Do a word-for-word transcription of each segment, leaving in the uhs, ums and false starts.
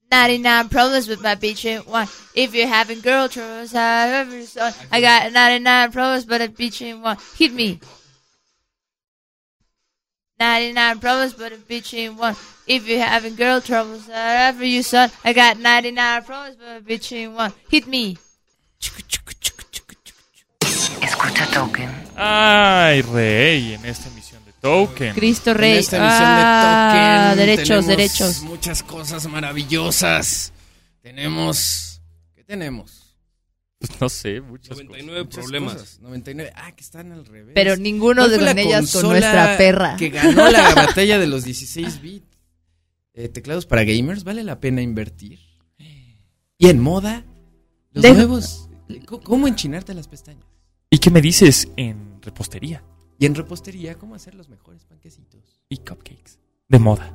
ninety-nine problems with my bitch ain't one. If you're having girl troubles, however, so I got ninety-nine problems, but a bitch ain't one. Hit me. ninety-nine problems, but a bitch ain't one. If you're having girl troubles, however you son, I got ninety-nine problems, but a bitch ain't one. Hit me. Escucha Token. Ay, rey, en esta emisión de Token. Cristo Rey. En esta emisión ah, de Token derechos, tenemos derechos. muchas cosas maravillosas. Tenemos... ¿Qué tenemos? Pues no sé, muchas noventa y nueve cosas. problemas. Cosas. noventa y nueve. Ah, que están al revés. Pero ninguno ¿Cuál de fue la ellas con consola nuestra perra. que ganó la batalla de los dieciséis bits? Eh, teclados para gamers, ¿vale la pena invertir? Y en moda, los De- nuevos. ¿Cómo, cómo enchinarte las pestañas? ¿Y qué me dices en repostería Y en repostería, ¿cómo hacer los mejores panquecitos? y cupcakes de moda?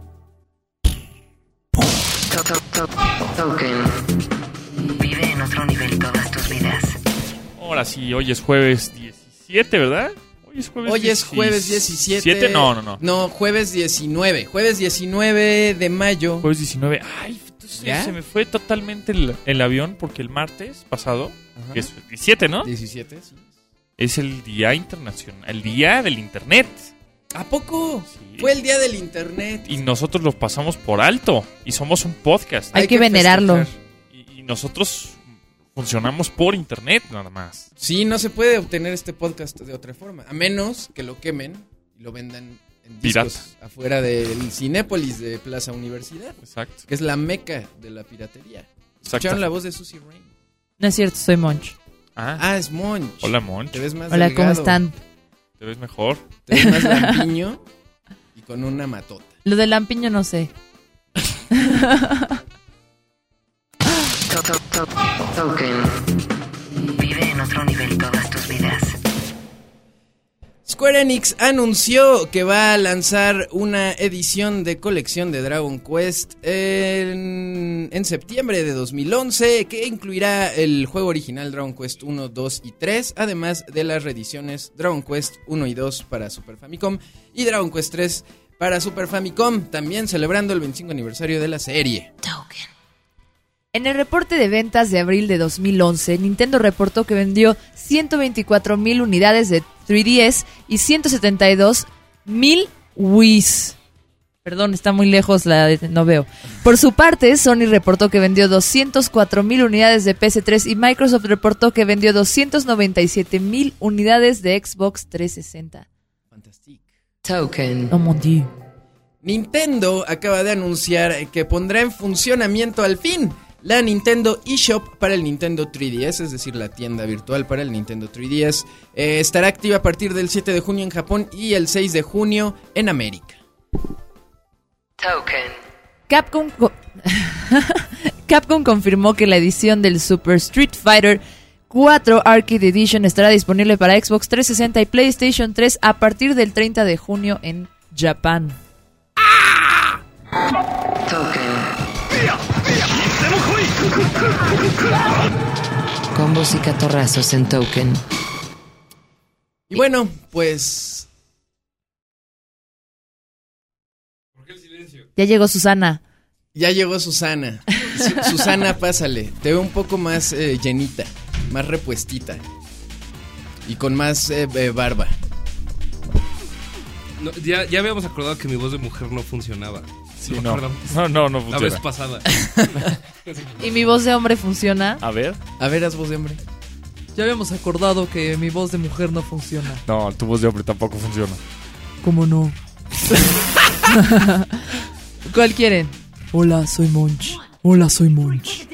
Token. Vive en otro nivel todas tus vidas. Ahora sí, hoy es jueves diecisiete, ¿verdad? Hoy es jueves Hoy es jueves diecisiete. ¿siete? No, no, no. No, jueves diecinueve. Jueves diecinueve de mayo. Jueves diecinueve. Ay, entonces ¿Ya? se me fue totalmente el, el avión porque el martes pasado, Ajá. que es diecisiete, ¿no? diecisiete, sí. Es el Día Internacional, el Día del Internet. ¿A poco? Sí. Fue el día del internet. Y nosotros lo pasamos por alto. Y somos un podcast. Hay que venerarlo. festejar. Y, y nosotros funcionamos por internet nada más. Sí, no se puede obtener este podcast de otra forma. A menos que lo quemen y lo vendan en discos Pirata. afuera del Cinépolis de Plaza Universidad, Exacto. que es la meca de la piratería. Exacto. ¿Escucharon la voz de Susie Rain? No es cierto, soy Monch. Ah, Ah, es Monch. hola, Monch. Te ves más Hola, delgado, ¿cómo están? ¿Te ves mejor? Te ves más lampiño y con una matota. Lo del lampiño no sé. Token. Vive en otro nivel todas tus vidas. Square Enix anunció que va a lanzar una edición de colección de Dragon Quest en, en septiembre de dos mil once, que incluirá el juego original Dragon Quest uno, dos y tres, además de las reediciones Dragon Quest uno y dos para Super Famicom y Dragon Quest tres para Super Famicom, también celebrando el veinticinco aniversario de la serie. Token. En el reporte de ventas de abril de dos mil once, Nintendo reportó que vendió ciento veinticuatro mil unidades de tres D S y ciento setenta y dos mil Wii's. Perdón, está muy lejos, la de- no veo. Por su parte, Sony reportó que vendió doscientas cuatro mil unidades de P S tres y Microsoft reportó que vendió doscientas noventa y siete mil unidades de Xbox trescientos sesenta. Fantastic. Token. Oh mon Dieu. Nintendo acaba de anunciar que pondrá en funcionamiento al fin la Nintendo eShop para el Nintendo tres D S, es decir, la tienda virtual para el Nintendo tres D S. Eh, estará activa a partir del siete de junio en Japón y el seis de junio en América. Token. Capcom, co- Capcom confirmó que la edición del Super Street Fighter cuatro Arcade Edition estará disponible para Xbox trescientos sesenta y PlayStation tres a partir del treinta de junio en Japón. Token. Combos y catorrazos en Token. Y bueno, pues Ya llegó Susana. ya llegó Susana. Su- Susana, pásale. Te veo un poco más eh, llenita, más repuestita y con más eh, eh, barba. No, ya, ya habíamos acordado que mi voz de mujer no funcionaba. Sí, ¿Lo no. acordamos? No, no, no La vez funciona. pasada. ¿Y mi voz de hombre funciona? A ver. A ver, haz voz de hombre. Ya habíamos acordado que mi voz de mujer no funciona. No, tu voz de hombre tampoco funciona. ¿Cómo no? ¿Cuál quieren? Hola, soy Monch. Hola, soy Monch.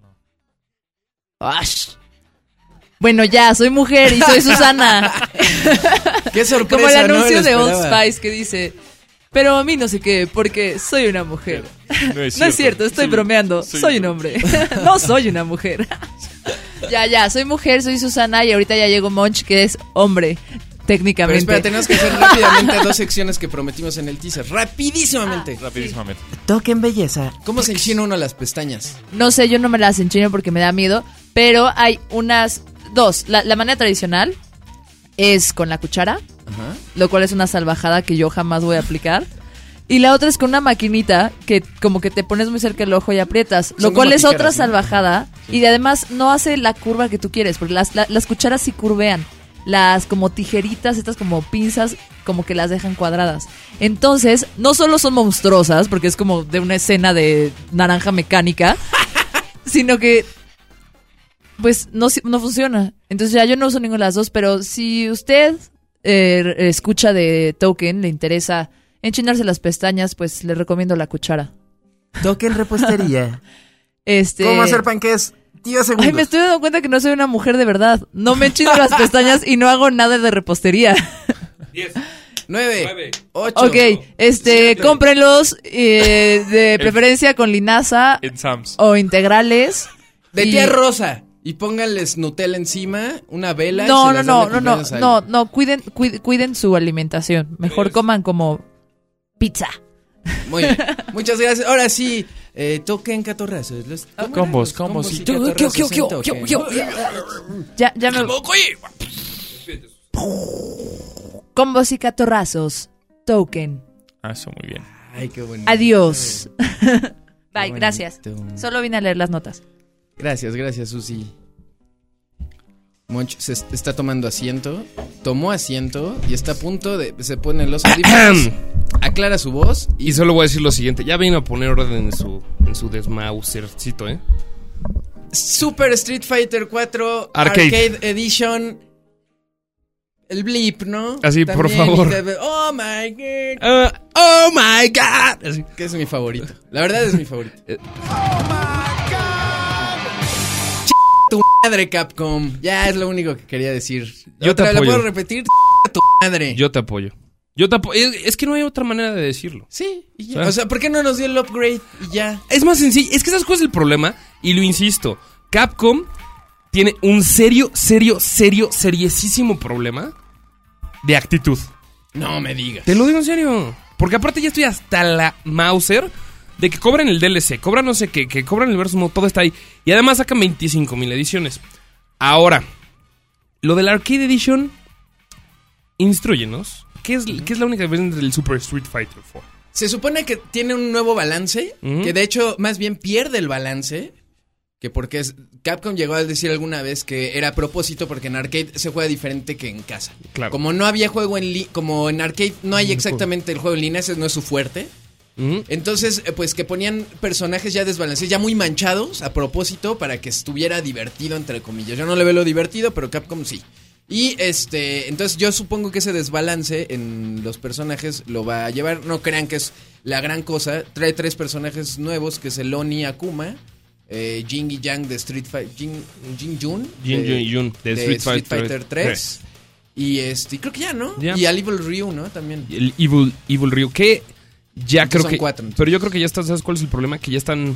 Ash. Bueno, ya, soy mujer y soy Susana. Qué sorpresa, Como el no me anuncio lo de Old esperaba. Spice que dice, pero a mí no sé qué, porque soy una mujer. No es No es cierto, estoy Sí, bromeando. soy Soy un un hombre. No soy una mujer. Ya, ya, soy mujer, soy Susana y ahorita ya llegó Monch, que es hombre, Pero técnicamente. espera, tenemos que hacer rápidamente dos secciones que prometimos en el teaser. Rapidísimamente. Rapidísimamente. Token belleza. ¿Cómo se enchina uno las pestañas? No sé, yo no me las enchino porque me da miedo, pero hay unas dos. La, la manera tradicional es con la cuchara, Ajá. lo cual es una salvajada que yo jamás voy a aplicar. Y la otra es con una maquinita que como que te pones muy cerca del ojo y aprietas. Son Lo cual como es otra tijeras, ¿no? salvajada. Sí. Y además no hace la curva que tú quieres. Porque las, la- las cucharas sí curvean. Las como tijeritas, estas como pinzas, como que las dejan cuadradas. Entonces, no solo son monstruosas, porque es como de una escena de naranja mecánica, sino que pues no, si- no funciona. Entonces ya yo no uso ninguna de las dos, pero si usted eh, escucha de Token, le interesa enchinarse las pestañas, pues le recomiendo la cuchara. Token repostería. Este... ¿Cómo hacer panqués? diez segundos. Ay, me estoy dando cuenta que no soy una mujer de verdad. No me enchino las pestañas y no hago nada de repostería. diez. Nueve. Nueve. Ocho. Ok, este, Siete. cómprenlos eh, de preferencia con linaza En Sam's. o integrales. De Y- tía rosa. Y pónganles Nutella encima, una vela. y No, se no, las dan no, de no, no, cumpleaños a no, alguien. no, cuiden, cuiden, cuiden su alimentación. Mejor Tres. coman como pizza. Muy bien. Muchas gracias. Ahora sí, eh, toquen catorrazos. Los, ¿cómo eran? Combos, Los combos y- catorrazos en Token. Ya, ya me... Combos y catorrazos. Token. Ah, eso, muy bien. Ay, qué bonito. Adiós. Qué Bye, gracias. bonito. Solo vine a leer las notas. Gracias, gracias, Susi. Monch se est- está tomando asiento, tomó asiento y está a punto de... Se pone los audífonos, aclara su voz y... Y solo voy a decir lo siguiente. Ya vino a poner orden en su, en su desmausercito, ¿eh? Super Street Fighter cuatro Arcade. Arcade, Edition. El blip, ¿no? Así, por También, favor. y de- Oh my god. Ah, ¡Oh, my God! Así. Que es mi favorito. La verdad es mi favorito. Eh. Ch- tu madre, Capcom. Ya es lo único que quería decir. Yo te Otra, ¿la apoyo. puedo repetir? Tu madre. Yo te apoyo. Yo te apoyo. Es, es que no hay otra manera de decirlo. Sí, y ya. ¿Sabes? O sea, ¿por qué no nos dio el upgrade y ya? Es más sencillo. Es que ¿sabes cuál es el problema? Y lo insisto. Capcom tiene un serio, serio, serio, seriosísimo problema de actitud. No me digas. Te lo digo en serio. Porque aparte ya estoy hasta la Mauser de que cobran el D L C, cobran no sé qué, que cobran el versus mode, todo está ahí. Y además sacan veinticinco mil ediciones. Ahora, lo del Arcade Edition, instruyenos. ¿Qué es, ¿qué es la única diferencia entre el Super Street Fighter cuatro? Se supone que tiene un nuevo balance, Ujú. que de hecho más bien pierde el balance, que porque es, Capcom llegó a decir alguna vez que era a propósito porque en arcade se juega diferente que en casa. Claro. Como no había juego en li- como en arcade no hay exactamente el juego en línea, ese no es su fuerte. Ujú. Entonces, eh, pues que ponían personajes ya desbalanceados, ya muy manchados a propósito para que estuviera divertido entre comillas. Yo no le veo lo divertido, pero Capcom sí. Y este, entonces yo supongo que ese desbalance en los personajes lo va a llevar. No crean que es la gran cosa. Trae tres personajes nuevos, que es el Oni Akuma, eh, Jing y Yang de Street Fighter, Jing, Jing Jun, Jin de- Jun Jun, de de Street Fighter tres. Y este, y creo que ya, ¿no? Ya. Y al Evil Ryu, ¿no? También. Y el Evil, Evil Ryu, que ya Entonces creo son que... cuatro, entonces. pero yo creo que ya está, ¿sabes cuál es el problema? Que ya están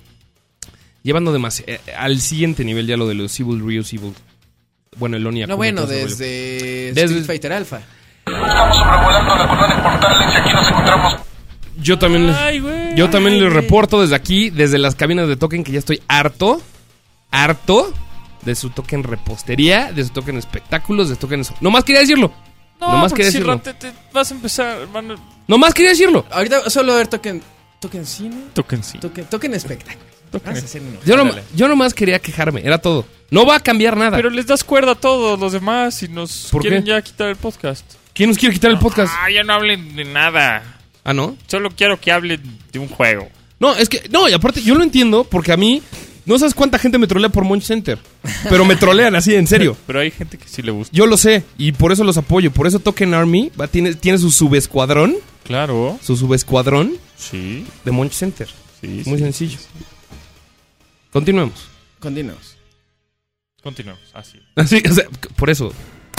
llevando demasiado... eh, al siguiente nivel ya lo de los Evil Ryus, Evil... Bueno, el Oni Akuma, No, bueno, todo ese rollo. desde, Desde- Street Fighter Alpha. Estamos sobrevolando la colonia Portales y aquí nos encontramos. Yo también les, Ay, güey. yo también Ay, les güey. reporto desde aquí, desde las cabinas de Token, que ya estoy harto, harto de su Token repostería, de su Token espectáculos, de su Token... Nomás quería decirlo. No, Nomás porque quería si decirlo. rato te vas a empezar, van a... Nomás quería decirlo. Ahorita solo a ver Token. Token cine. Token sí. Token, token espectáculo. Token. Vamos a hacer uno. Yo, nom- Ándale. yo nomás quería quejarme, era todo. No va a cambiar nada. Pero les das cuerda a todos los demás y nos ¿Por quieren qué? ya quitar el podcast. ¿Quién nos quiere quitar el podcast? Ah, ya no hablen de nada. Ah, ¿no? Solo quiero que hablen de un juego. No, es que... No, y aparte yo lo entiendo porque a mí... No sabes cuánta gente me trolea por Monch Center. Pero me trolean así, en serio. Pero hay gente que sí le gusta. Yo lo sé y por eso los apoyo. Por eso Token Army va, tiene, tiene su subescuadrón. Claro. Su subescuadrón Sí. de Monch Center. Sí. Muy sí. sencillo. Continuemos. Continuamos. Continuamos. Así. Así, o sea, por eso.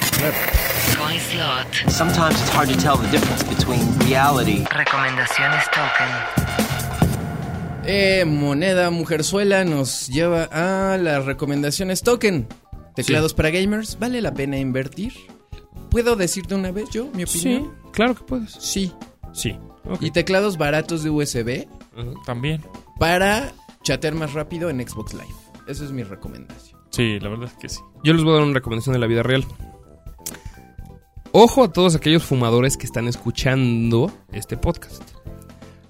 Coin Slot. Sometimes it's hard to tell the difference between reality. Recomendaciones Token. Eh, Moneda Mujerzuela nos lleva a las recomendaciones Token. Teclados para gamers, ¿vale la pena invertir? ¿Puedo decirte una vez yo mi opinión? claro que puedes. Sí. Sí. Ok. Y teclados baratos de U S B Ajá. También. para chatear más rápido en Xbox Live. Esa es mi recomendación. Sí, la verdad es que sí. Yo les voy a dar una recomendación de la vida real. Ojo a todos aquellos fumadores que están escuchando este podcast.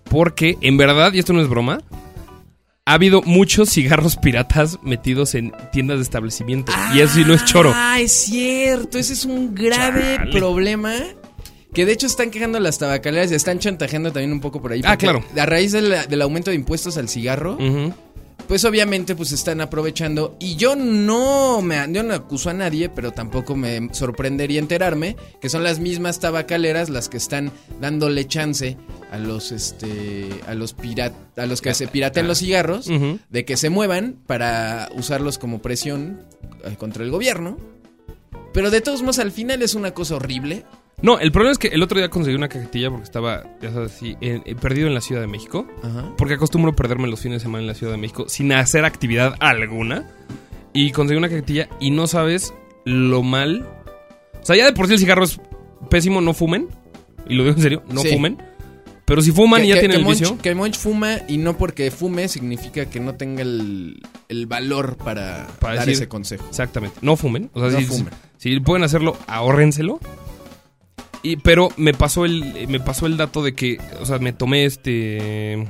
Porque, en verdad, y esto no es broma, ha habido muchos cigarros piratas metidos en tiendas de establecimiento. Ah, y eso sí no es choro. Ah, es cierto. Ese es un grave Chale. problema. Que de hecho están quejando las tabacaleras y están chantajeando también un poco por ahí. Ah, claro. A raíz de la, del aumento de impuestos al cigarro, Uh-huh. pues obviamente pues están aprovechando. Y yo no me yo no acuso a nadie, pero tampoco me sorprendería enterarme que son las mismas tabacaleras las que están dándole chance a los este a los pirat, a los que se piraten los cigarros, Uh-huh. de que se muevan para usarlos como presión eh, contra el gobierno. Pero de todos modos al final es una cosa horrible. No, el problema es que el otro día conseguí una cajetilla porque estaba, ya sabes, así, en- en- perdido en la Ciudad de México. Ajá. Porque acostumbro perderme los fines de semana en la Ciudad de México sin hacer actividad alguna. Y conseguí una cajetilla y no sabes lo mal. O sea, ya de por sí el cigarro es pésimo, no fumen. Y lo digo en serio, no Sí. fumen. Pero si fuman Que- y ya que- tienen que el Monch- vicio. Que Monch fuma y no porque fume significa que no tenga el, el valor para, Para dar decir- ese consejo. Exactamente, no fumen. O sea, No si, fumen. si, si pueden hacerlo, ahórrenselo. Y, pero me pasó el me pasó el dato de que, o sea, me tomé este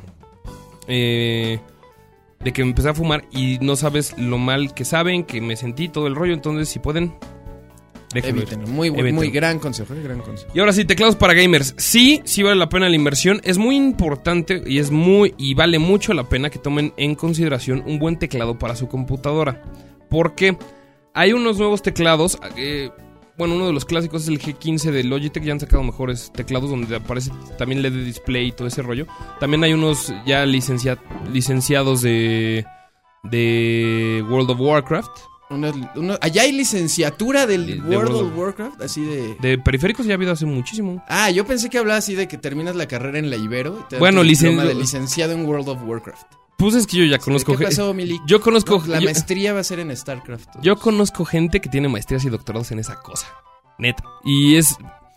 eh, de que me empecé a fumar y no sabes lo mal que saben, que me sentí todo el rollo. Entonces, si pueden, déjenlo ir. Evítenlo. Muy, bu- Evítenlo. muy gran consejo, eh, gran consejo. Y ahora sí, teclados para gamers. Sí, sí vale la pena la inversión. Es muy importante y es muy y vale mucho la pena que tomen en consideración un buen teclado para su computadora. Porque hay unos nuevos teclados. Eh, bueno, uno de los clásicos es el G quince de Logitech. Ya han sacado mejores teclados donde aparece también L E D display y todo ese rollo. También hay unos ya licencia- licenciados de, de World of Warcraft. Unos- unos- allá hay licenciatura del De- de World World of Warcraft, así de... De periféricos ya ha habido hace muchísimo. Ah, yo pensé que hablaba así de que terminas la carrera en la Ibero y te dan Bueno, tu licen- diploma de licenciado en World of Warcraft. Pues es que yo ya conozco ¿Qué ge- pasó, Milik? Yo conozco No, la yo- maestría va a ser en StarCraft. Yo conozco gente que tiene maestrías y doctorados en esa cosa. Neta. Y es.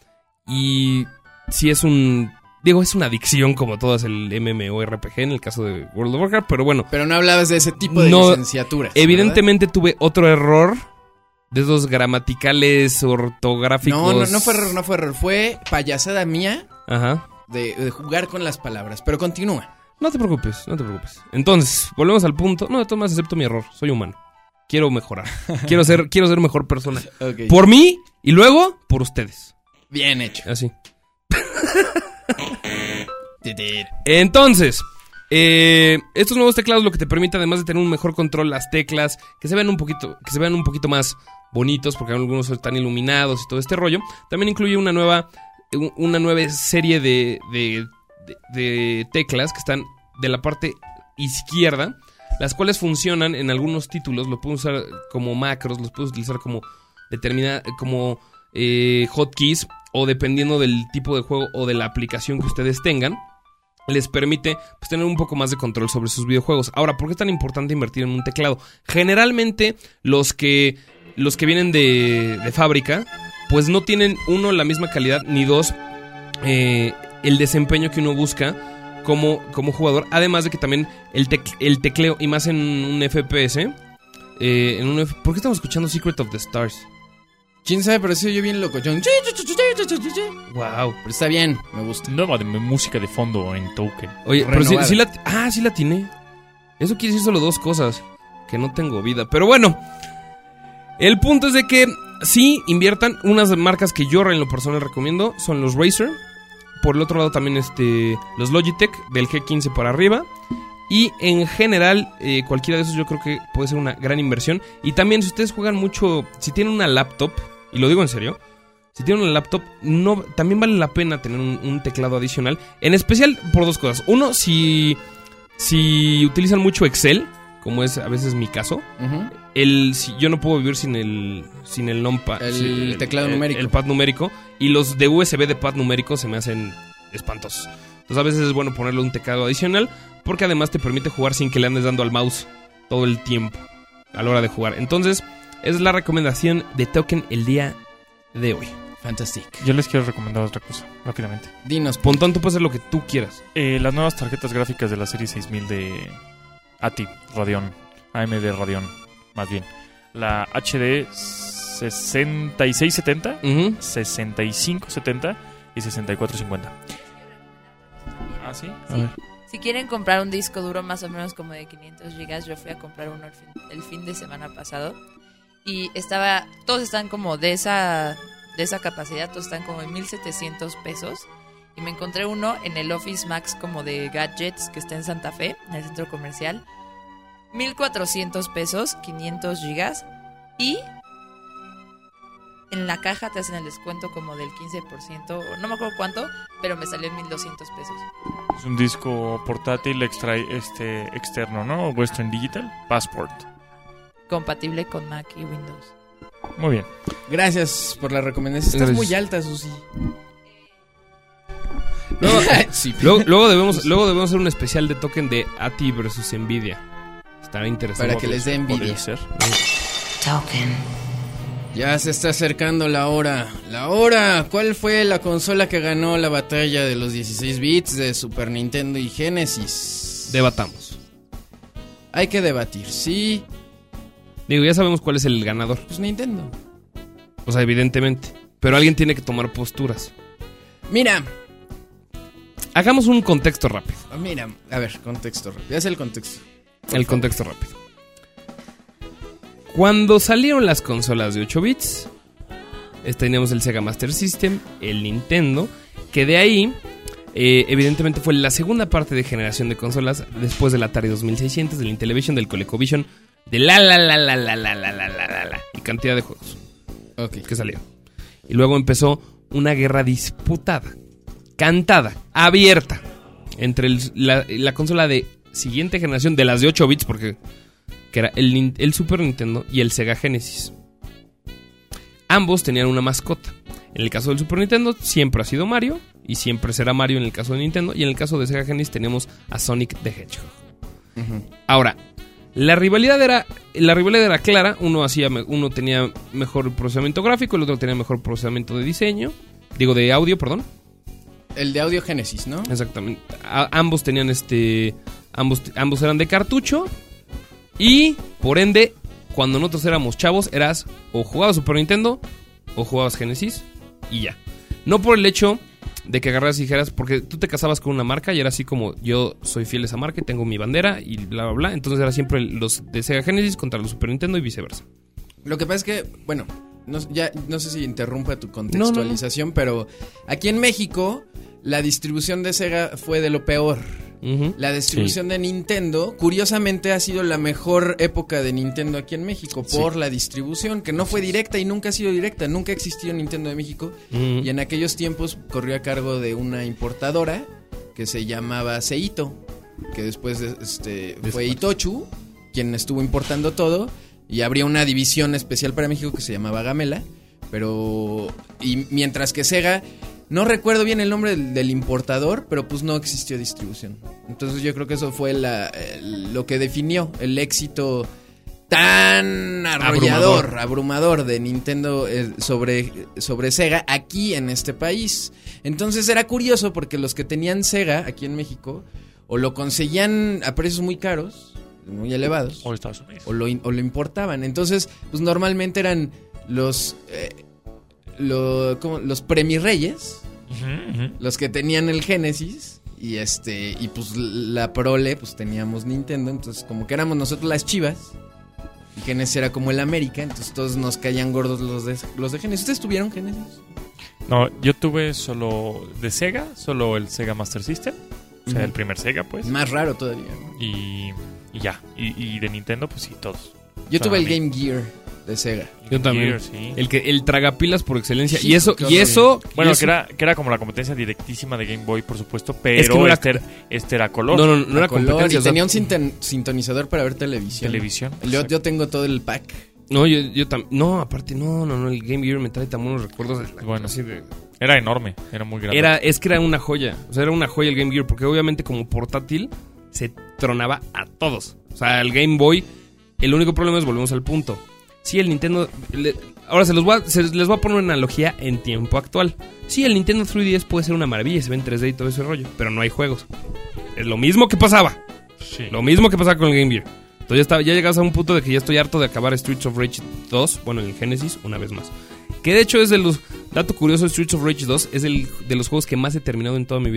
Y. Sí es un. Digo, es una adicción como todas el MMORPG en el caso de World of Warcraft, pero bueno. Pero no hablabas de ese tipo de No, licenciaturas. Evidentemente tuve otro error. De esos gramaticales ortográficos. No, no, no fue error, no fue error. Fue payasada mía Ajá. de, de jugar con las palabras. Pero continúa. No te preocupes, no te preocupes. Entonces, volvemos al punto. No, de todas maneras acepto mi error. Soy humano. Quiero mejorar. quiero ser, quiero ser mejor persona. Ok. Por mí y luego por ustedes. Bien hecho. Así. Entonces, eh, estos nuevos teclados lo que te permite, además de tener un mejor control, las teclas, que se vean un poquito, que se vean un poquito más bonitos, porque algunos están iluminados y todo este rollo. También incluye una nueva, una nueva serie de, de, de, de teclas que están de la parte izquierda, las cuales funcionan en algunos títulos. Lo puedes usar como macros, los puedes utilizar como determinada, como eh, hotkeys, o dependiendo del tipo de juego o de la aplicación que ustedes tengan, les permite pues, tener un poco más de control sobre sus videojuegos. Ahora, ¿por qué es tan importante invertir en un teclado? Generalmente los que los que vienen de, de fábrica, pues no tienen, uno, la misma calidad, ni dos, eh, el desempeño que uno busca como, como jugador. Además de que también el, tec- el tecleo, y más en un F P S, eh, en un F- ¿por qué estamos escuchando Secret of the Stars? ¿Quién sabe? Pero soy yo bien loco. John. Wow. Pero está bien, me gusta. Nueva de música de fondo en Token. Oye, pero sí, Renovada. sí la... Ah, sí la atiné. Eso quiere decir solo dos cosas. Que no tengo vida. Pero bueno. El punto es de que sí inviertan. Unas marcas que yo en lo personal recomiendo son los Razer. Por el otro lado también este los Logitech del G quince para arriba. Y en general, eh, cualquiera de esos yo creo que puede ser una gran inversión. Y también si ustedes juegan mucho, si tienen una laptop, y lo digo en serio, si tienen una laptop, no, también vale la pena tener un, un teclado adicional. En especial por dos cosas. Uno, si, si utilizan mucho Excel, como es a veces mi caso, Ujú. el, si, yo no puedo vivir sin el, sin el numpad, El sí, teclado numérico. El pad numérico. Y los de U S B de pad numérico se me hacen espantosos. Entonces a veces es bueno ponerle un teclado adicional, porque además te permite jugar sin que le andes dando al mouse todo el tiempo a la hora de jugar. Entonces, es la recomendación de Token el día de hoy. Fantastic. Yo les quiero recomendar otra cosa, rápidamente. Dinos, Pontón, tú puedes hacer lo que tú quieras. Eh, las nuevas tarjetas gráficas de la serie seis mil de A T I Radeon, A M D Radeon, más bien. La H D sesenta y seis setenta, Uh-huh. sesenta y cinco setenta y sesenta y cuatro cincuenta. ¿Ah, sí? A ver. Si quieren comprar un disco duro más o menos como de quinientos gigas, yo fui a comprar uno el fin, el fin de semana pasado. Y estaba, todos están como de esa, de esa capacidad, todos están como en mil setecientos pesos. Y me encontré uno en el Office Max como de Gadgets, que está en Santa Fe, en el centro comercial. mil cuatrocientos pesos, quinientos gigas. Y en la caja te hacen el descuento como del quince por ciento, no me acuerdo cuánto, pero me salió en mil doscientos pesos. Es un disco portátil extra, este, externo, ¿no? Western Digital Passport. Compatible con Mac y Windows. Muy bien. Gracias por la recomendación. Estás Gracias. muy alta, Susi. Luego, Sí. luego, luego debemos, luego debemos hacer un especial de token de A T I versus Nvidia. Estará interesante. Para que les dé envidia. Podría ser. Token. Ya se está acercando la hora. La hora. ¿Cuál fue la consola que ganó la batalla de los dieciséis bits de Super Nintendo y Genesis? Debatamos. Hay que debatir. Sí, Digo, ya sabemos cuál es el ganador. pues Nintendo. O sea, evidentemente. Pero alguien tiene que tomar posturas. Mira, Hagamos un contexto rápido. mira. A ver, contexto rápido. Es el contexto. El contexto rápido. Cuando salieron las consolas de ocho bits, eh, teníamos el Sega Master System, el Nintendo, que de ahí, eh, evidentemente fue la segunda parte de generación de consolas después del Atari dos mil seiscientos, del Intellivision, del ColecoVision, de la la la la la la la la la la la y cantidad de juegos Ok. que salieron. Y luego empezó una guerra disputada, cantada, abierta, entre el- la, la consola de siguiente generación de las de ocho bits, porque que era el, Nin- el Super Nintendo y el Sega Genesis. Ambos tenían una mascota. En el caso del Super Nintendo siempre ha sido Mario, y siempre será Mario en el caso de Nintendo, y en el caso de Sega Genesis tenemos a Sonic the Hedgehog. Ujú. Ahora, la rivalidad era la rivalidad era clara. Uno hacía me- uno tenía mejor procesamiento gráfico, el otro tenía mejor procesamiento de diseño, digo de audio, perdón. El de audio Genesis, ¿no? Exactamente. A- ambos tenían este ambos ambos eran de cartucho y por ende cuando nosotros éramos chavos eras o jugabas Super Nintendo o jugabas Genesis y ya. No por el hecho de que agarras y dijeras, porque tú te casabas con una marca y era así como yo soy fiel a esa marca y tengo mi bandera y bla bla bla. Entonces era siempre los de Sega Genesis contra los Super Nintendo y viceversa. Lo que pasa es que, bueno, no, ya, no sé si interrumpa tu contextualización, pero aquí en México la distribución de Sega fue de lo peor. Ujú. La distribución de Nintendo, curiosamente, ha sido la mejor época de Nintendo aquí en México por la distribución, que no fue directa y nunca ha sido directa. Nunca existió Nintendo de México. Ujú. Y en aquellos tiempos corrió a cargo de una importadora que se llamaba Seito, que después este, fue Itochu, quien estuvo importando todo. Y habría una división especial para México que se llamaba Gamela. Pero. Y mientras que Sega. No recuerdo bien el nombre del, del importador, pero pues no existió distribución. Entonces yo creo que eso fue la, el- lo que definió el éxito tan arrollador, abrumador, abrumador de Nintendo eh, sobre, sobre Sega aquí en este país. Entonces era curioso porque los que tenían Sega aquí en México o lo conseguían a precios muy caros, muy elevados, O Estados Unidos. o lo, in- o lo importaban. Entonces, pues normalmente eran los eh, lo- ¿cómo? los premirreyes, Ujú, ujú. los que tenían el Genesis y este y pues la prole, pues teníamos Nintendo, entonces como que éramos nosotros las Chivas y Genesis era como el América, entonces todos nos caían gordos los de los de Genesis. ¿Ustedes tuvieron Genesis? No, yo tuve solo de Sega, solo el Sega Master System. O sea, Ujú. el primer Sega, pues. Más raro todavía, ¿no? Y, y ya. Y, y de Nintendo, pues sí, todos. Yo Para tuve el mí. Game Gear de Sega. Yo también. Gear, sí. El que el tragapilas por excelencia. Sí, y eso qué y eso Bueno, y eso- que era, que era como la competencia directísima de Game Boy, por supuesto, Es pero que no era- este, era, este era color. No, no, no era A color, competencia. y o sea, tenía un sinton- sintonizador para ver televisión. Televisión. Yo, yo tengo todo el pack. No, yo, yo también. No, aparte, no, no, no. El Game Gear me trae tan buenos recuerdos. De la- Bueno. así de- Era enorme, era muy grande. Era, es que era una joya. O sea, era una joya el Game Gear. Porque obviamente, como portátil, se tronaba a todos. O sea, el Game Boy. El único problema es, volvemos al punto. Sí, el Nintendo. le- ahora se los voy a, se les voy a poner una analogía en tiempo actual. Sí, el Nintendo tres D S puede ser una maravilla. Se ve en tres D y todo ese rollo. Pero no hay juegos. Es lo mismo que pasaba. Sí. Lo mismo que pasaba con el Game Gear. Entonces ya, estaba, ya llegas a un punto de que ya estoy harto de acabar Streets of Rage dos. Bueno, en el Genesis, una vez más. Que de hecho es de los... Dato curioso, Streets of Rage dos es el, de los juegos que más he terminado en toda mi vida.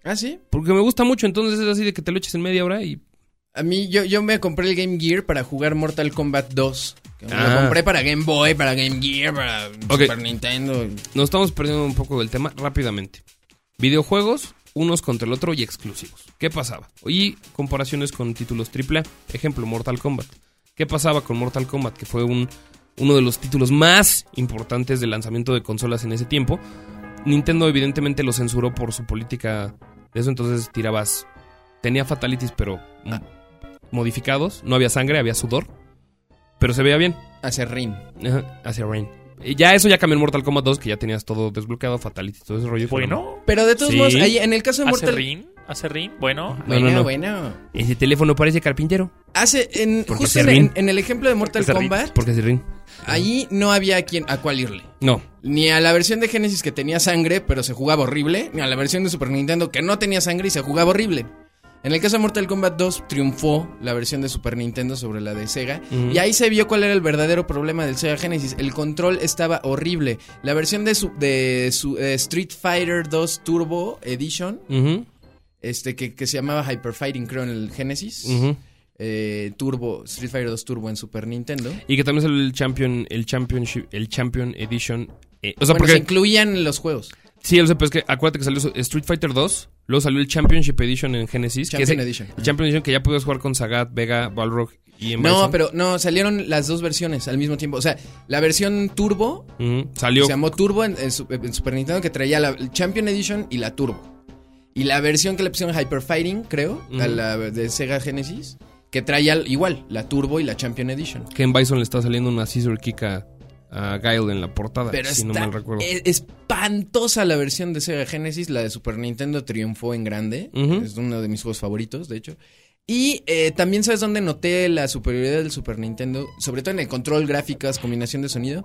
¿Ah, sí? Porque me gusta mucho, entonces es así de que te lo eches en media hora y... A mí, yo, yo me compré el Game Gear para jugar Mortal Kombat dos. Que Ah. Lo compré para Game Boy, para Game Gear, para Ok. Super Nintendo. Nos estamos perdiendo un poco del tema rápidamente. Videojuegos, unos contra el otro y exclusivos. ¿Qué pasaba? Y comparaciones con títulos triple A. Ejemplo, Mortal Kombat. ¿Qué pasaba con Mortal Kombat? Que fue un, uno de los títulos más importantes del lanzamiento de consolas en ese tiempo. Nintendo evidentemente lo censuró por su política de eso, entonces tirabas... Tenía fatalities, pero mm, modificados. No había sangre, había sudor. Pero se veía bien. Hace Rin. Ajá, hacia Rain. Y ya eso ya cambió en Mortal Kombat dos, que ya tenías todo desbloqueado, fatalities, todo ese rollo. Bueno, Pero de todos Sí. modos, ahí en el caso de Mortal... acerrín, acerrín, bueno. No, Bueno, no, no. bueno. Ese teléfono parece carpintero. Hace, en, Porque justo se en, rin. en- en el ejemplo de Mortal Se rin. Kombat, Porque se rin. ahí no había a, quien, a cuál irle. No. Ni a la versión de Genesis que tenía sangre, pero se jugaba horrible, ni a la versión de Super Nintendo que no tenía sangre y se jugaba horrible. En el caso de Mortal Kombat dos triunfó la versión de Super Nintendo sobre la de Sega. Ujú. Y ahí se vio cuál era el verdadero problema del Sega Genesis. El control estaba horrible. La versión de, su, de su, eh, Street Fighter dos Turbo Edition, Ujú, este que, que se llamaba Hyper Fighting, creo, en el Genesis. ujú. eh, Turbo, Street Fighter dos Turbo en Super Nintendo. Y que también es el Champion, el Championship, el Champion Edition. eh, o sea, Bueno, se porque... incluían los juegos. Sí, yo sé, pero es que acuérdate que salió su- Street Fighter dos, luego salió el Championship Edition en Genesis. que Champion es el, Edition. el Champion Edition que ya puedes jugar con Sagat, Vega, Balrog y en No, Bison. pero no, salieron las dos versiones al mismo tiempo. O sea, la versión Turbo Ujú, salió... se llamó Turbo en, en su- en Super Nintendo, que traía la el Champion Edition y la Turbo. Y la versión que le pusieron Hyper Fighting, creo, a Ujú. la de Sega Genesis, que traía igual la Turbo y la Champion Edition. Que en Bison le está saliendo una Scissor Kick a, a Guile en la portada, Pero si no está mal recuerdo. e- espantosa la versión de Sega Genesis. La de Super Nintendo triunfó en grande. Ujú. Es uno de mis juegos favoritos, de hecho. Y eh, también, ¿sabes dónde noté la superioridad del Super Nintendo? Sobre todo en el control, gráficas, combinación de sonido.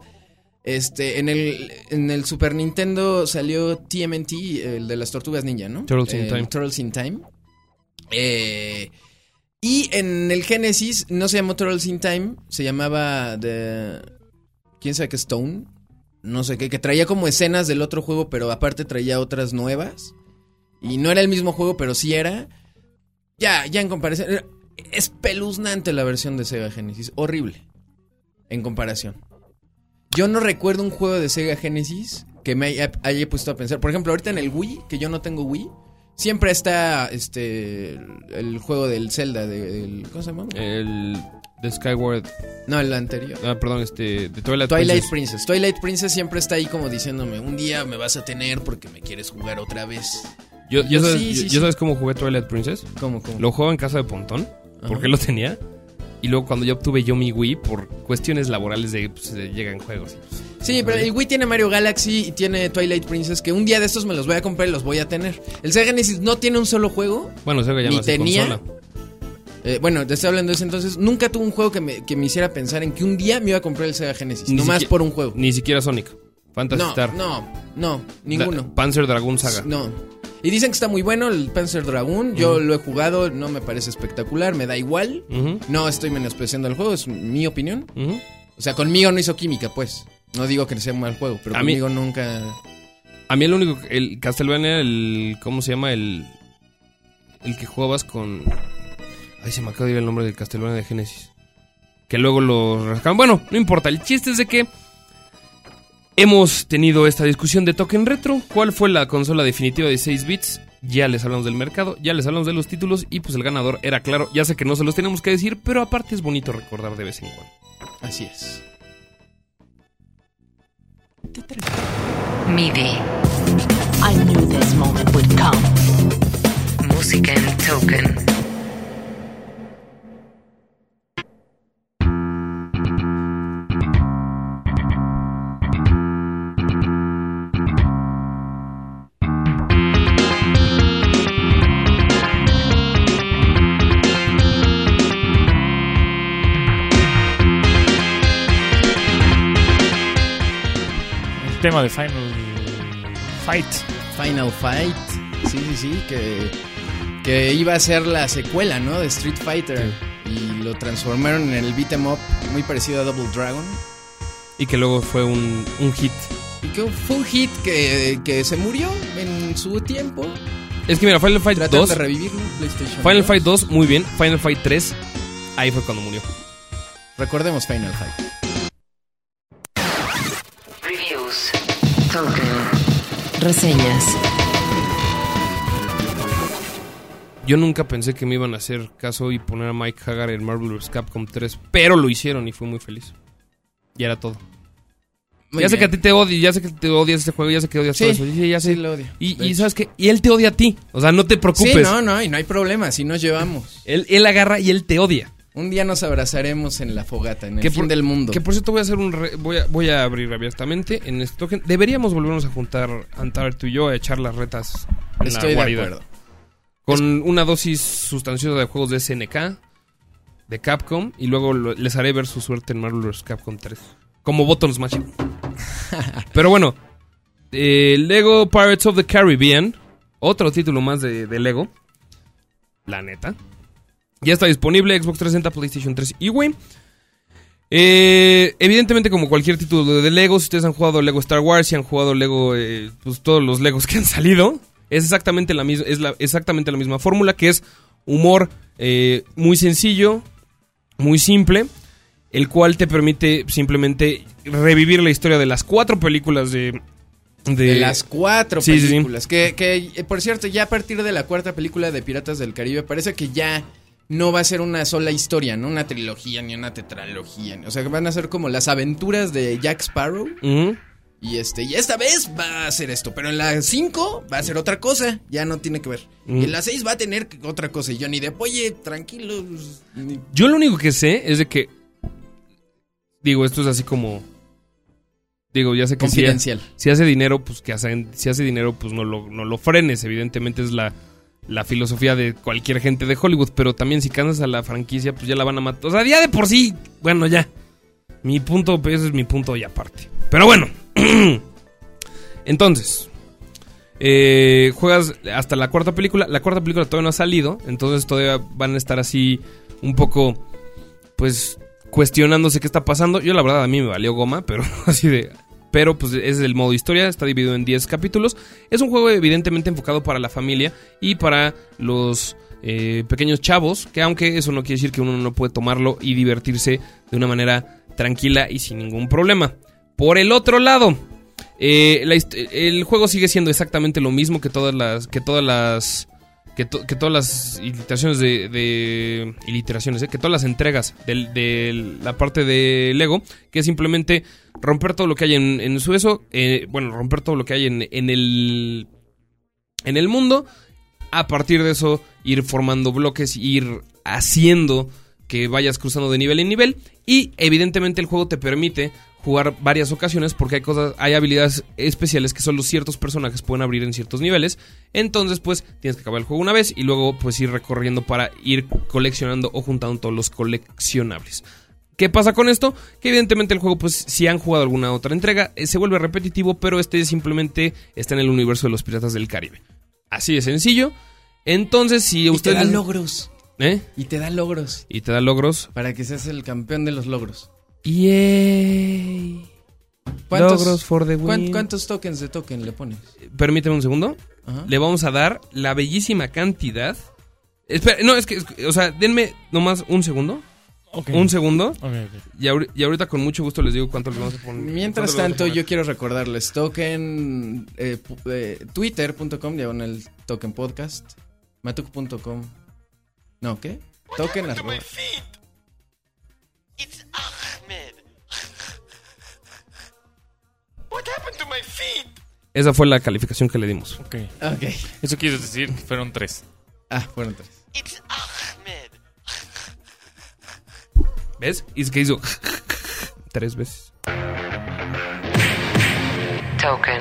Este, en el, en el Super Nintendo salió T M N T, el de las Tortugas Ninja, ¿no? Turtles in El Time. Turtles in Time. Eh, y en el Genesis no se llamó Turtles in Time, se llamaba The... ¿Quién sabe qué? Stone. No sé qué, que traía como escenas del otro juego, pero aparte traía otras nuevas. Y no era el mismo juego, pero sí era. Ya, ya en comparación. era espeluznante la versión de Sega Genesis. Horrible. En comparación. Yo no recuerdo un juego de Sega Genesis que me haya, haya puesto a pensar. Por ejemplo, ahorita en el Wii, que yo no tengo Wii, siempre está este el, el juego del Zelda, de, del, ¿cómo se llama? El de Skyward... No, el anterior. Ah, perdón, este... De Twilight, Twilight Princess. Princess. Twilight Princess siempre está ahí como diciéndome, un día me vas a tener porque me quieres jugar otra vez. Yo, yo, Yo sabes, sí, yo- sí, yo sí. sabes cómo jugué Twilight Princess. ¿Cómo, cómo? Lo jugaba en casa de Pontón, porque Ajá. lo tenía. Y luego cuando yo obtuve yo mi Wii, por cuestiones laborales de... Pues, eh, llegan juegos. y, pues, Sí, pero el Wii tiene Mario Galaxy y tiene Twilight Princess, que un día de estos me los voy a comprar y los voy a tener. El Sega Genesis no tiene un solo juego. Bueno, Sega ya Ni no hace tenía. consola. Eh, bueno, te estoy hablando de ese entonces. Nunca tuve un juego que me, que me hiciera pensar en que un día me iba a comprar el Sega Genesis. Ni Nomás siquiera- por un juego. Ni siquiera Sonic. Phantasy No, Star. no, no, ninguno. Da- Panzer Dragoon Saga. No. Y dicen que está muy bueno el Panzer Dragoon. Yo lo he jugado, no me parece espectacular, me da igual. Ujú, No estoy menospreciando el juego, es mi opinión. ujú. O sea, conmigo no hizo química, pues. No digo que sea un mal juego, pero A mí- conmigo nunca... A mí el único... El Castlevania, el... ¿Cómo se llama? El... El que jugabas con... Ay, se me acaba de ir el nombre del Castlevania de Genesis. Que luego lo rascaban. Bueno, no importa. El chiste es de que... Hemos tenido esta discusión de Token Retro. ¿Cuál fue la consola definitiva de seis bits? Ya les hablamos del mercado, ya les hablamos de los títulos y pues el ganador era claro. Ya sé que no se los tenemos que decir, pero aparte es bonito recordar de vez en cuando. Así es. MIDI. I knew this moment would come. Música en Token. El tema de Final Fight. Final Fight. Sí, sí, sí, que, que iba a ser la secuela, ¿no? De Street Fighter. Y lo transformaron en el beat 'em up muy parecido a Double Dragon. Y que luego fue un, un hit. Y que fue un hit que, que se murió en su tiempo. Es que mira, Final Fight Trataron dos. de revivirlo, PlayStation Final dos. Fight dos, muy bien. Final Fight tres, ahí fue cuando murió. Recordemos Final Fight. Reviews. Token. Reseñas. Yo nunca pensé que me iban a hacer caso y poner a Mike Hagar en Marvel versus. Capcom tres, pero lo hicieron y fui muy feliz. Y era todo. Muy ya sé bien. que a ti te odio, ya sé que te odias este juego, ya sé que odias Sí, todo eso. Sí, ya sé. sí lo odio. Y, De y hecho. ¿sabes qué? Y él te odia a ti. O sea, no te preocupes. Sí, no, no, y no hay problema, si nos llevamos. Él, él agarra y él te odia. Un día nos abrazaremos en la fogata, en el Que fin por- del mundo. Que por cierto voy a hacer un re- voy, a, voy a abrir abiertamente en este token. Deberíamos volvernos a juntar, Antar, tú y yo, a echar las retas en Estoy la de guarida. acuerdo. Con una dosis sustanciosa de juegos de S N K, de Capcom, y luego lo- les haré ver su suerte en Marvel versus. Capcom tres. Como button smashing. Pero bueno, eh, Lego Pirates of the Caribbean, otro título más de, de Lego, la neta. Ya está disponible Xbox trescientos sesenta, PlayStation tres y Wii. Eh, evidentemente, como cualquier título de, de Lego, si ustedes han jugado Lego Star Wars, si han jugado Lego, eh, pues todos los Legos que han salido, es exactamente la misma, es la, exactamente la misma fórmula, que es humor eh, muy sencillo, muy simple, el cual te permite simplemente revivir la historia de las cuatro películas de... De las cuatro Sí, sí, sí. películas. Que, que, eh, por cierto, ya a partir de la cuarta película de Piratas del Caribe, parece que ya no va a ser una sola historia, ¿no? Una trilogía ni una tetralogía. O sea, que van a ser como las aventuras de Jack Sparrow. Ujú. Y este, y esta vez va a ser esto. Pero en la cinco va a ser otra cosa. Ya no tiene que ver. Mm. Y en la seis va a tener otra cosa. Y yo ni de, oye, tranquilos. ni- Yo lo único que sé es de que... Digo, esto es así como... Digo, ya sé que si, Confidencial. si hace dinero, pues que hacen, si hace dinero, pues no lo, no lo frenes. Evidentemente es la, la filosofía de cualquier gente de Hollywood. Pero también si cansas a la franquicia, pues ya la van a matar. O sea, ya de por sí, bueno, ya. Mi punto, ese es mi punto y aparte. Pero bueno. Entonces, eh, juegas hasta la cuarta película. La cuarta película todavía no ha salido. Entonces todavía van a estar así un poco, pues, cuestionándose qué está pasando. Yo la verdad a mí me valió goma, pero así de... Pero pues es el modo historia, está dividido en diez capítulos. Es un juego evidentemente enfocado para la familia y para los eh, pequeños chavos, que aunque eso no quiere decir que uno no puede tomarlo y divertirse de una manera tranquila y sin ningún problema. Por el otro lado, eh, la hist- el juego sigue siendo exactamente lo mismo que todas las... Que todas las Que, to- que todas las iliteraciones de, de iliteraciones, ¿eh? que todas las entregas de, de la parte de Lego, que es simplemente romper todo lo que hay en, en su eso, eh, bueno, romper todo lo que hay en, en el en el mundo, a partir de eso ir formando bloques, ir haciendo que vayas cruzando de nivel en nivel, y evidentemente el juego te permite jugar varias ocasiones porque hay cosas, hay habilidades especiales que solo ciertos personajes pueden abrir en ciertos niveles. Entonces pues tienes que acabar el juego una vez y luego pues ir recorriendo para ir coleccionando o juntando todos los coleccionables. ¿Qué pasa con esto? Que evidentemente el juego, pues si han jugado alguna otra entrega, eh, se vuelve repetitivo, pero este simplemente está en el universo de los Piratas del Caribe. Así de sencillo. Entonces si Y te ustedes... da logros. ¿Eh? Y te da logros. Y te da logros. Para que seas el campeón de los logros. Yay. Logros for the win. ¿cuán- ¿Cuántos tokens de token le pones? Permíteme un segundo. Ajá. Le vamos a dar la bellísima cantidad. Espera, no, es que, es que, o sea, denme nomás un segundo. Ok. Un segundo. Ok, ok. Y, ahori- y ahorita con mucho gusto les digo cuánto les vamos a poner. Mientras cuánto les vamos a tanto, poner. yo quiero recordarles token eh, pu- eh, twitter punto com diagonal token podcast, matuk punto com. No, ¿qué? Token arroba. It's Ahmed. What happened to my feet? Esa fue la calificación que le dimos. Ok. Ok. Eso quiere decir que fueron tres. Ah, fueron tres. It's Ahmed. ¿Ves? Y es que hizo tres veces. Token.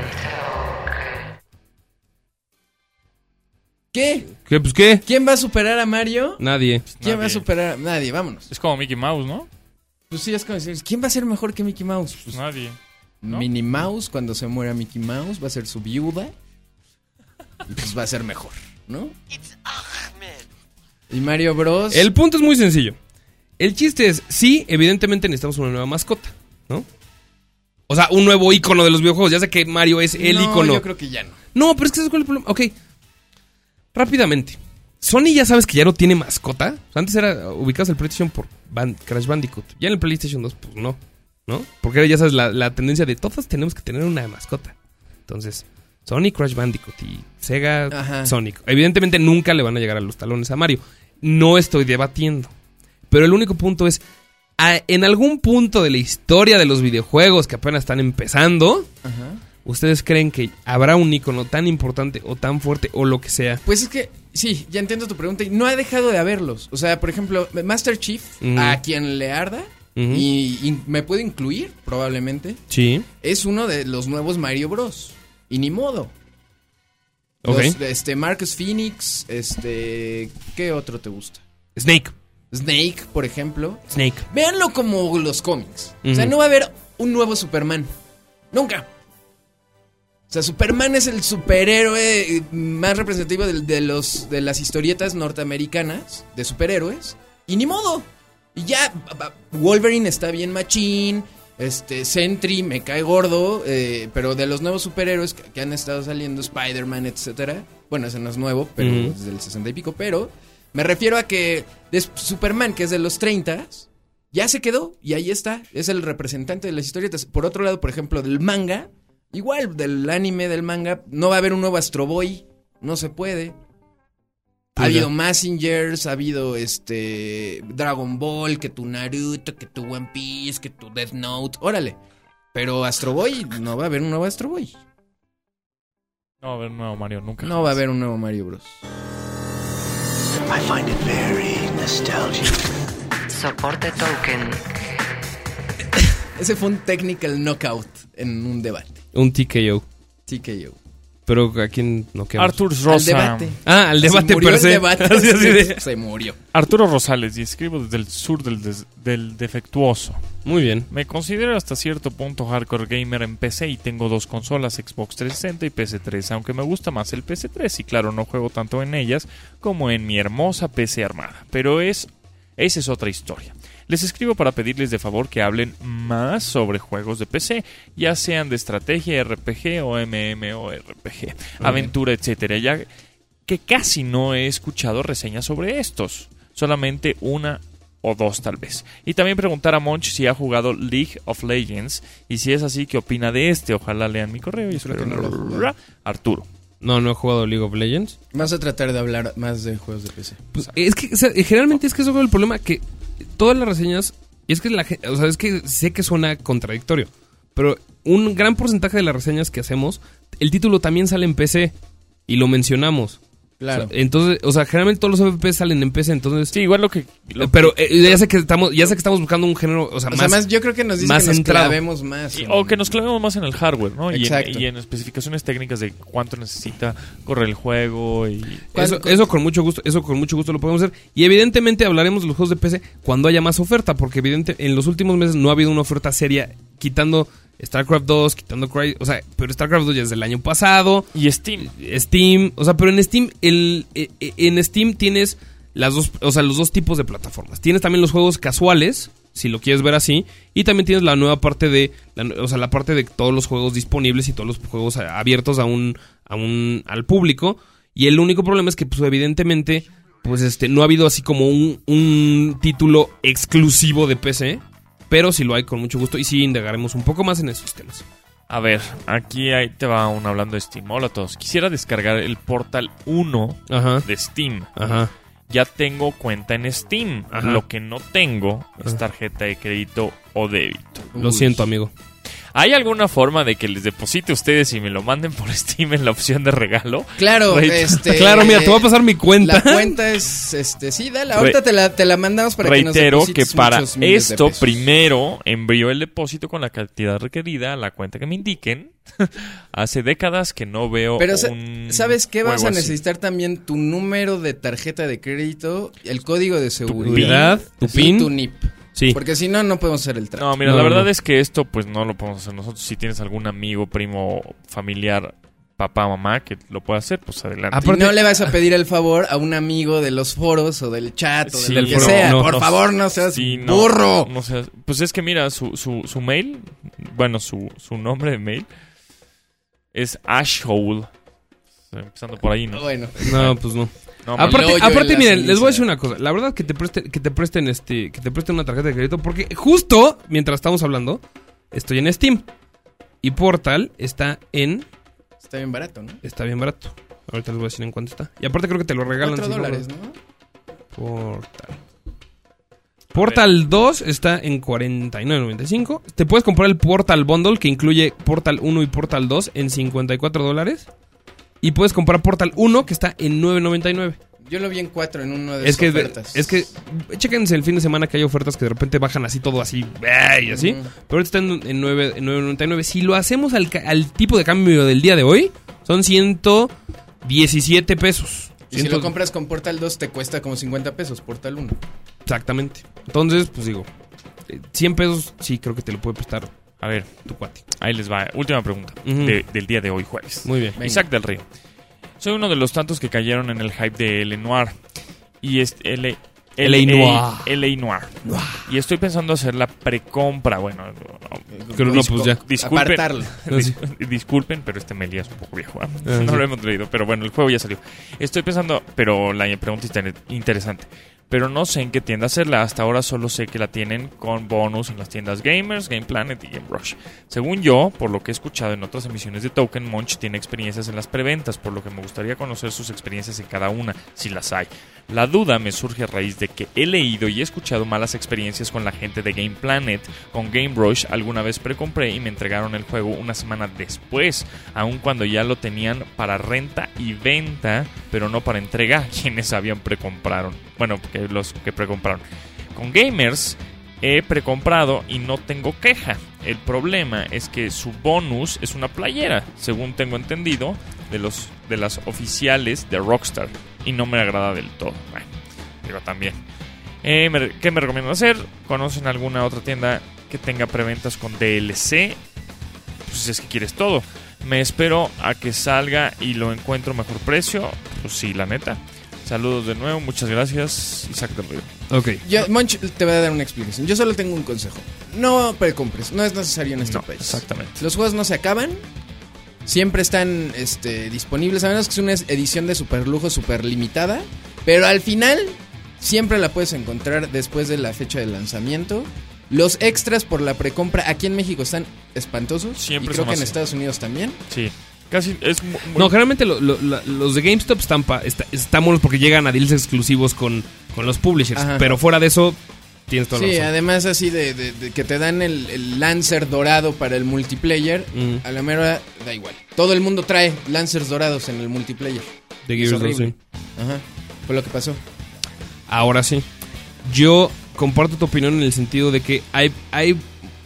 ¿Qué? ¿Qué? Pues qué. ¿Quién va a superar a Mario? Nadie. ¿Quién va a Nadie. superar a nadie? Vámonos. Es como Mickey Mouse, ¿no? Pues sí, es como decir, ¿quién va a ser mejor que Mickey Mouse? Pues nadie. ¿no? Minnie Mouse, cuando se muera Mickey Mouse, va a ser su viuda. Y pues va a ser mejor, ¿no? It's Ahmed. Y Mario Bros. El punto es muy sencillo. El chiste es, sí, evidentemente necesitamos una nueva mascota, ¿no? O sea, un nuevo icono de los videojuegos. Ya sé que Mario es el no, icono. yo creo que ya no. No, pero es que ¿sabes cuál es el problema? Ok. Rápidamente. Sony ya sabes que ya no tiene mascota. O sea, antes era ubicados el PlayStation por Band- Crash Bandicoot. Ya en el PlayStation dos, pues no. ¿No? Porque ahora ya sabes la, la tendencia de todos tenemos que tener una mascota. Entonces, Sony, Crash Bandicoot y Sega, Ajá. Sonic. Evidentemente nunca le van a llegar a los talones a Mario. No estoy debatiendo. Pero el único punto es, a, en algún punto de la historia de los videojuegos que apenas están empezando, Ajá. ¿ustedes creen que habrá un icono tan importante o tan fuerte o lo que sea? Pues es que, sí, ya entiendo tu pregunta y no ha dejado de haberlos. O sea, por ejemplo, Master Chief, Ujú. a quien le arda, Ujú. y, y me puedo incluir, probablemente, Sí. es uno de los nuevos Mario Bros. Y ni modo. Ok. Los, este, Marcus Phoenix, este, ¿qué otro te gusta? Snake. Snake, por ejemplo. Snake. Véanlo como los cómics. O sea, Ujú. no va a haber un nuevo Superman. Nunca. O sea, Superman es el superhéroe más representativo de, de los, de las historietas norteamericanas de superhéroes. Y ni modo. Y ya, Wolverine está bien machín. Este, Sentry me cae gordo. Eh, pero de los nuevos superhéroes que, que han estado saliendo, Spider-Man, etcétera. Bueno, ese no es nuevo, pero Ujú. es del sesenta y pico. Pero me refiero a que de Superman, que es de los treinta, ya se quedó y ahí está. Es el representante de las historietas. Por otro lado, por ejemplo, del manga, igual, del anime, del manga, no va a haber un nuevo Astro Boy. No se puede. Ha Pues habido ya. Massingers, ha habido este Dragon Ball, que tu Naruto, que tu One Piece, que tu Death Note. Órale. Pero Astro Boy, no va a haber un nuevo Astro Boy. No va a haber un nuevo Mario nunca. No va a haber un nuevo Mario Bros. I find it very nostalgic. Soporte token. Ese fue un technical knockout en un debate. Un T K O. T K O. Pero ¿a quién no quedamos? Artur Al Rosa. debate. Ah, al debate Se murió per el se. debate. Así, así de- Se murió. Arturo Rosales, y escribo desde el sur del, des- del defectuoso. Muy bien. Me considero hasta cierto punto hardcore gamer en P C y tengo dos consolas, Xbox trescientos sesenta y P S tres, aunque me gusta más el P S tres y claro, no juego tanto en ellas como en mi hermosa P C armada. Pero es, esa es otra historia. Les escribo para pedirles de favor que hablen más sobre juegos de P C, ya sean de estrategia, R P G o MMORPG, aventura, etcétera, ya que casi no he escuchado reseñas sobre estos, solamente una o dos tal vez. Y también preguntar a Monch si ha jugado League of Legends y si es así, ¿qué opina de este? Ojalá lean mi correo y Creo espero. que no lo he jugado. Arturo. No, no he jugado League of Legends. Vamos a tratar de hablar más de juegos de P C. Pues, es que, o sea, generalmente es que eso es el problema, que todas las reseñas, y es que la gen- o sea, es que sé que suena contradictorio, pero un gran porcentaje de las reseñas que hacemos, el título también sale en P C y lo mencionamos. Claro. O sea, entonces, o sea, generalmente todos los F P S salen en P C, entonces Sí, igual lo que... lo pero eh, ya sé que estamos ya sé que estamos buscando un género, o sea, O más, sea, más, yo creo que nos dice más que nos centrado. clavemos más. Y- en- o que nos clavemos más en el hardware, ¿no? Y en, Exacto. y en especificaciones técnicas de cuánto necesita correr el juego y... Eso, ¿Cuál- eso con mucho gusto, eso con mucho gusto lo podemos hacer. Y evidentemente hablaremos de los juegos de P C cuando haya más oferta, porque evidente en los últimos meses no ha habido una oferta seria, quitando StarCraft dos, quitando Cry, o sea, pero StarCraft dos ya es del año pasado. Y Steam. Steam, o sea, pero en Steam el eh, eh, en Steam tienes las dos, o sea, los dos tipos de plataformas. Tienes también los juegos casuales, si lo quieres ver así, y también tienes la nueva parte de, la, o sea, la parte de todos los juegos disponibles y todos los juegos a- abiertos a un a un al público. Y el único problema es que, pues, evidentemente, pues, este, no ha habido así como un un título exclusivo de P C, pero sí lo hay con mucho gusto y sí indagaremos un poco más en esos temas. A ver, aquí ahí te va uno hablando de Steam. Hola a todos. Quisiera descargar el Portal uno Ajá, de Steam. ajá. Ya tengo cuenta en Steam. Ajá. Lo que no tengo es tarjeta de crédito o débito. Lo Uy. siento, amigo. ¿Hay alguna forma de que les deposite a ustedes y me lo manden por Steam en la opción de regalo? Claro, Reitero- este... Claro, mira, te voy a pasar mi cuenta. La cuenta es, este, sí, dale, ahorita Re- te la, te la mandamos para Reitero que nos que deposites para muchos miles de esto pesos. primero envío el depósito con la cantidad requerida a la cuenta que me indiquen. Hace décadas que no veo Pero sa- un ¿sabes qué? Vas juego a así. necesitar también tu número de tarjeta de crédito, el código de seguridad, Seguridad, tu y PIN. tu N I P. Sí. Porque si no, no podemos hacer el trato. No, mira, No, la no, verdad no. es que esto pues no lo podemos hacer nosotros. Si tienes algún amigo, primo, familiar, papá, mamá que lo pueda hacer, pues adelante. Ah, Y aparte- no le vas a pedir el favor a un amigo de los foros o del chat o Sí, del que no, sea. no, Por no, favor, no seas Sí, no, burro. no seas- pues es que mira, su, su, su mail, bueno, su, su nombre de mail es ashhole Empezando por ahí, ¿no? Bueno. No, pues no. No, aparte, el hoyo aparte en la miren, les voy a decir ceniza. una cosa. La verdad que te presten, que te presten este, que te presten una tarjeta de crédito, porque justo mientras estamos hablando, estoy en Steam. Y Portal está en. Está bien barato, ¿no? Está bien barato. Ahorita les voy a decir en cuánto está. Y aparte creo que te lo regalan. Cuatro si no lo- dólares, ¿no? Portal. Portal dos está en cuarenta y nueve noventa y cinco. Te puedes comprar el Portal Bundle, que incluye Portal uno y Portal dos, en cincuenta y cuatro dólares. Y puedes comprar Portal uno, que está en nueve noventa y nueve. Yo lo vi en cuatro en una de Es esas que, ofertas. es que, chéquense el fin de semana que hay ofertas que de repente bajan así todo así, ¡eh! Y así. Ujú. Pero ahorita están en nueve noventa y nueve. Si lo hacemos al, ca- al tipo de cambio del día de hoy, son ciento diecisiete pesos. Y si Ciento- lo compras con Portal dos te cuesta como cincuenta pesos, Portal uno. Exactamente. Entonces, pues digo, eh, cien pesos sí creo que te lo puede prestar A ver, tu cuate. ahí les va. Última pregunta Ujú. de- del día de hoy, jueves. Muy bien. Venga. Isaac del Río. Soy uno de los tantos que cayeron en el hype de L A Noir. Y es L L A Noir. L A Noir. Y estoy pensando hacer la precompra. Bueno, Pero no, pues ya. disculpen, Apartarlo. dis- disculpen, pero este Melia es un poco viejo. ¿eh? Ah, no sí. lo hemos leído, pero bueno, el juego ya salió. Estoy pensando, pero la pregunta es interesante. Pero no sé en qué tienda hacerla. Hasta ahora solo sé que la tienen con bonus en las tiendas Gamers, Game Planet y Game Rush. Según yo, por lo que he escuchado en otras emisiones de Token, Munch tiene experiencias en las preventas, por lo que me gustaría conocer sus experiencias en cada una, si las hay. La duda me surge a raíz de que he leído y he escuchado malas experiencias con la gente de Game Planet. Con Game Rush alguna vez precompré y me entregaron el juego una semana después, aun cuando ya lo tenían para renta y venta, pero no para entrega quienes habían precompraron. Bueno, porque los que precompraron. Con Gamers he precomprado y no tengo queja. El problema es que su bonus es una playera, según tengo entendido, de los de las oficiales de Rockstar, y no me agrada del todo. Bueno, digo también. Eh, me- ¿Qué me recomiendan hacer? ¿Conocen alguna otra tienda que tenga preventas con D L C? Pues es que quieres todo. Me espero a que salga y lo encuentro a mejor precio. Pues sí, la neta. Saludos de nuevo, muchas gracias, Isaac del Río. Ok. Yo, Monch, te voy a dar una explicación. Yo solo tengo un consejo. No precompres, no es necesario en este No, país. exactamente. Los juegos no se acaban. Siempre están este, disponibles, a menos que sea una edición de super lujo, super limitada. Pero al final, siempre la puedes encontrar después de la fecha de lanzamiento. Los extras por la precompra aquí en México están espantosos. Siempre y creo son que en así. Estados Unidos también. Sí, casi es mu- muy... No, generalmente lo- lo- la- los de GameStop están, pa- está- están buenos porque llegan a deals exclusivos con, con los publishers. Ajá. Pero fuera de eso, tienes toda la Sí, razón. además así de, de- de que te dan el, el Lancer dorado para el multiplayer. Mm. A la mera da igual. Todo el mundo trae Lancers dorados en el multiplayer. De Es Gears dos, horrible. sí. Ajá. Fue lo que pasó. Ahora sí. Yo comparto tu opinión en el sentido de que hay, hay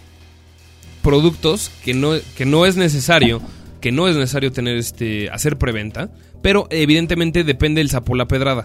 productos que no, que no es necesario, que no es necesario tener este, hacer preventa, pero evidentemente depende del sapo la pedrada.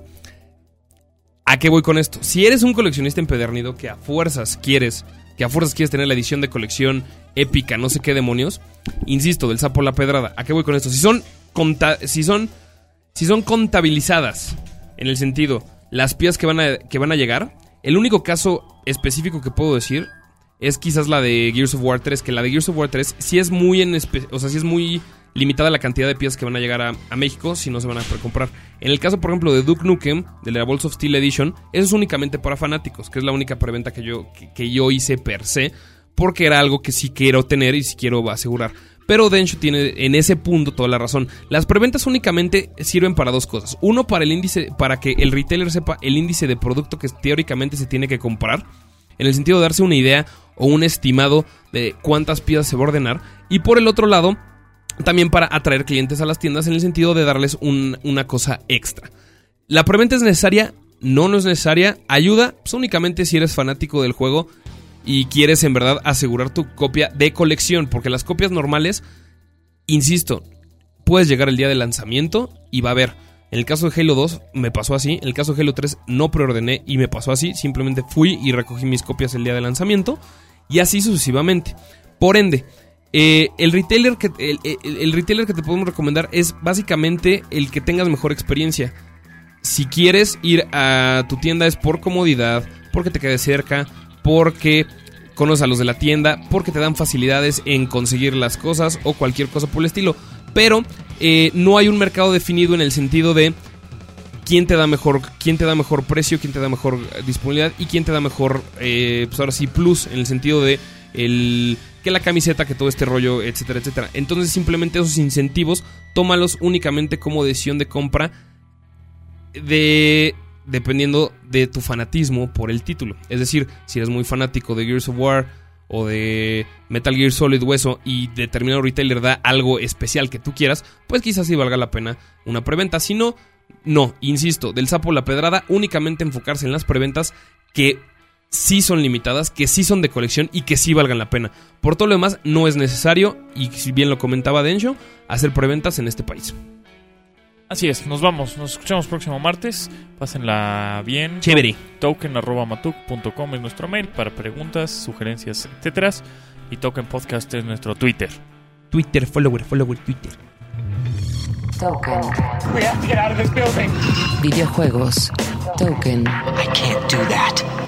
¿A qué voy con esto? Si eres un coleccionista empedernido que a fuerzas quieres, que a fuerzas quieres tener la edición de colección épica, no sé qué demonios, insisto, del sapo la pedrada. ¿A qué voy con esto? Si son conta- si son si son contabilizadas en el sentido las piezas que van a que van a llegar, el único caso específico que puedo decir es quizás la de Gears of War tres, que la de Gears of War tres sí es muy en espe- o sea, sí es muy limitada la cantidad de piezas que van a llegar a, a México si no se van a precomprar. En el caso, por ejemplo, de Duke Nukem, de la Balls of Steel Edition, eso es únicamente para fanáticos, que es la única preventa que yo, que, que yo hice per se, porque era algo que sí quiero tener y sí quiero asegurar. Pero Densho tiene en ese punto toda la razón. Las preventas únicamente sirven para dos cosas. Uno, para el índice, para que el retailer sepa el índice de producto que teóricamente se tiene que comprar, en el sentido de darse una idea o un estimado de cuántas piezas se va a ordenar. Y por el otro lado, también para atraer clientes a las tiendas en el sentido de darles un- una cosa extra. ¿La preventa es necesaria? No, no es necesaria. Ayuda pues, únicamente si eres fanático del juego y quieres en verdad asegurar tu copia de colección, porque las copias normales, insisto, puedes llegar el día de lanzamiento y va a haber. En el caso de Halo dos me pasó así, en el caso de Halo tres no preordené y me pasó así, simplemente fui y recogí mis copias el día de lanzamiento y así sucesivamente. Por ende, eh, el retailer que el, el- el retailer que te podemos recomendar es básicamente el que tengas mejor experiencia. Si quieres ir a tu tienda es por comodidad, porque te quede cerca, porque conoces a los de la tienda, porque te dan facilidades en conseguir las cosas o cualquier cosa por el estilo. Pero eh, no hay un mercado definido en el sentido de quién te da mejor, quién te da mejor precio, quién te da mejor disponibilidad y quién te da mejor, eh, pues ahora sí, plus, en el sentido de el que la camiseta, que todo este rollo, etcétera, etcétera. Entonces simplemente esos incentivos, tómalos únicamente como decisión de compra de dependiendo de tu fanatismo por el título. Es decir, si eres muy fanático de Gears of War o de Metal Gear Solid Hueso y determinado retailer da algo especial que tú quieras, pues quizás sí valga la pena una preventa. Si no, no, insisto, del sapo la pedrada, únicamente enfocarse en las preventas que sí son limitadas, que sí son de colección y que sí valgan la pena. Por todo lo demás, no es necesario, y si bien lo comentaba Densho, hacer preventas en este país. Así es, nos vamos, nos escuchamos próximo martes. Pásenla bien. Chévere. Token arroba matuk punto com es nuestro mail para preguntas, sugerencias, etcétera. Y Token Podcast es nuestro Twitter. Twitter, follower, follower, Twitter. Token. We have to get out of this building. Videojuegos. Token. I can't do that.